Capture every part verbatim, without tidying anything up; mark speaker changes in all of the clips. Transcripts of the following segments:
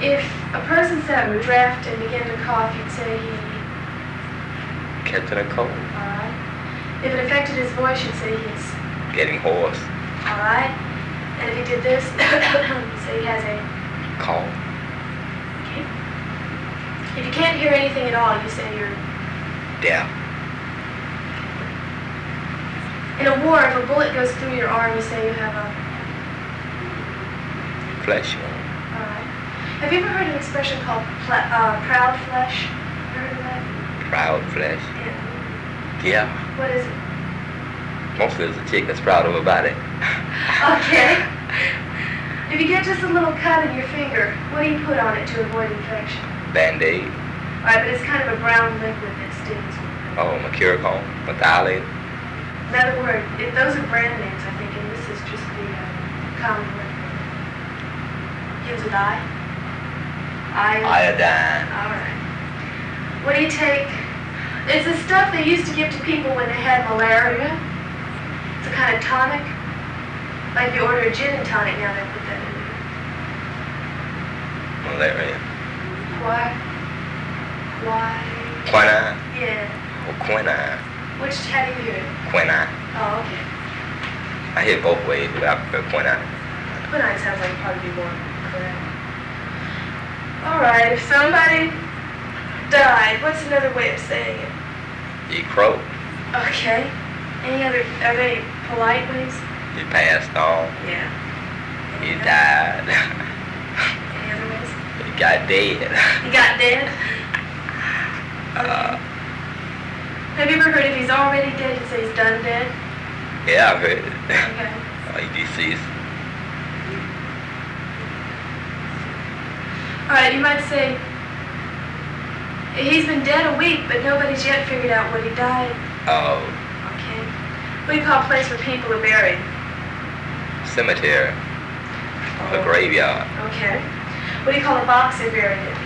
Speaker 1: If a person sat in a draft and began to cough, you'd say he...
Speaker 2: Catching a cold.
Speaker 1: Alright. If it affected his voice, you'd say he's...
Speaker 2: Getting hoarse.
Speaker 1: Alright. And if he did this, you'd say he has a...
Speaker 2: Cough.
Speaker 1: Okay. If you can't hear anything at all, you say you're...
Speaker 2: Deaf.
Speaker 1: In a war, if a bullet goes through your arm, you say you have a...
Speaker 2: Flesh.
Speaker 1: Alright. Have you ever heard an expression called pl- uh, proud flesh? You heard of that?
Speaker 2: Proud flesh.
Speaker 1: Yeah.
Speaker 2: Yeah.
Speaker 1: What is it?
Speaker 2: Mostly it's a chick that's proud of her body.
Speaker 1: Okay. If you get just a little cut in your finger, what do you put on it to avoid infection?
Speaker 2: Band-Aid.
Speaker 1: Alright, but it's kind of a brown liquid that stings.
Speaker 2: Oh, Mercurochrome. Methylated.
Speaker 1: Another word, if those are brand names, I think, and this is just the uh, common word. Begins with I. Iodine.
Speaker 2: Iodine.
Speaker 1: Alright. What do you take? It's the stuff they used to give to people when they had malaria. It's a kind of tonic. Like you order a gin and tonic, now they put that in there.
Speaker 2: Malaria.
Speaker 1: Why? Why?
Speaker 2: Quinine.
Speaker 1: Yeah.
Speaker 2: Or quinine.
Speaker 1: Which, how do you hear it?
Speaker 2: Quinine.
Speaker 1: Oh, okay.
Speaker 2: I hear both ways, but I prefer quinine.
Speaker 1: Quinine sounds like it'd probably be more correct. Alright, if somebody died, what's another way of saying it?
Speaker 2: You croak.
Speaker 1: Okay. Any other, are there any polite ways?
Speaker 2: You passed on.
Speaker 1: Yeah.
Speaker 2: You died.
Speaker 1: Any other ways?
Speaker 2: You got dead.
Speaker 1: He got dead?
Speaker 2: Uh,
Speaker 1: Have you ever heard if he's already dead, you say he's done dead?
Speaker 2: yeah, I've heard it.
Speaker 1: Okay.
Speaker 2: Oh, you deceased.
Speaker 1: Alright, you might say, he's been dead a week, but nobody's yet figured out what he died.
Speaker 2: Oh,
Speaker 1: Okay. What do you call a place where people are buried?
Speaker 2: cemetery. A graveyard.
Speaker 1: Okay. What do you call a box they're buried in?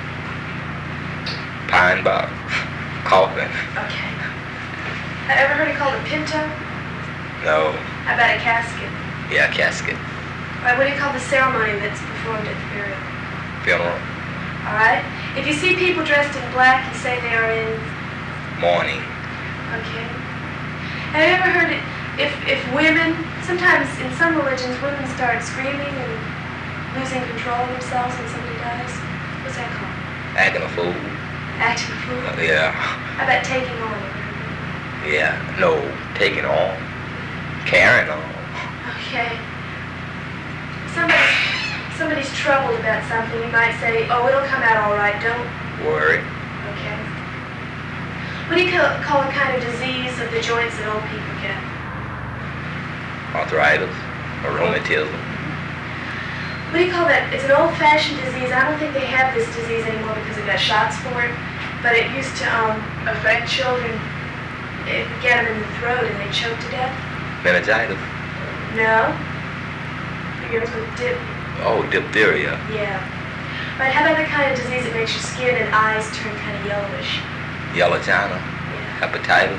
Speaker 2: Pine box. Coffin.
Speaker 1: Okay. Have you ever heard it called a pinto?
Speaker 2: No.
Speaker 1: How about a casket?
Speaker 2: Yeah, casket.
Speaker 1: Alright, what do you call the ceremony that's performed at the burial?
Speaker 2: Funeral.
Speaker 1: Alright? If you see people dressed in black, you say they are in...
Speaker 2: Mourning.
Speaker 1: Okay. Have you ever heard it, if, if women, sometimes in some religions, women start screaming and losing control of themselves when somebody dies? What's that called?
Speaker 2: Acting a fool.
Speaker 1: Acting a fool?
Speaker 2: Uh, yeah.
Speaker 1: How about taking on?
Speaker 2: Yeah. No. Taking on. Carrying on.
Speaker 1: Okay. Somebody, somebody's troubled about something, you might say, oh, it'll come out all right, don't
Speaker 2: Worry.
Speaker 1: Okay. What do you call, call a kind of disease of the joints that old people get?
Speaker 2: Arthritis. Or rheumatism.
Speaker 1: What do you call that? It's an old-fashioned disease. I don't think they have this disease anymore because they got shots for it. But it used to um, affect children. It would get them in the throat and they choke to death.
Speaker 2: Meningitis.
Speaker 1: No. Yours with dip.
Speaker 2: Oh, diphtheria.
Speaker 1: Yeah. But how about the kind of disease that makes your skin and eyes turn kind of yellowish?
Speaker 2: Yellow china.
Speaker 1: Yeah.
Speaker 2: Hepatitis.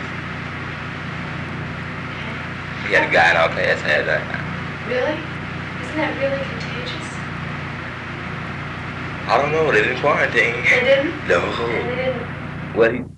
Speaker 1: Okay.
Speaker 2: We had a guy in our class had that.
Speaker 1: Really? Isn't that really contagious?
Speaker 2: I don't know. They didn't quarantine.
Speaker 1: They didn't?
Speaker 2: No.
Speaker 1: And they didn't.
Speaker 2: What? He,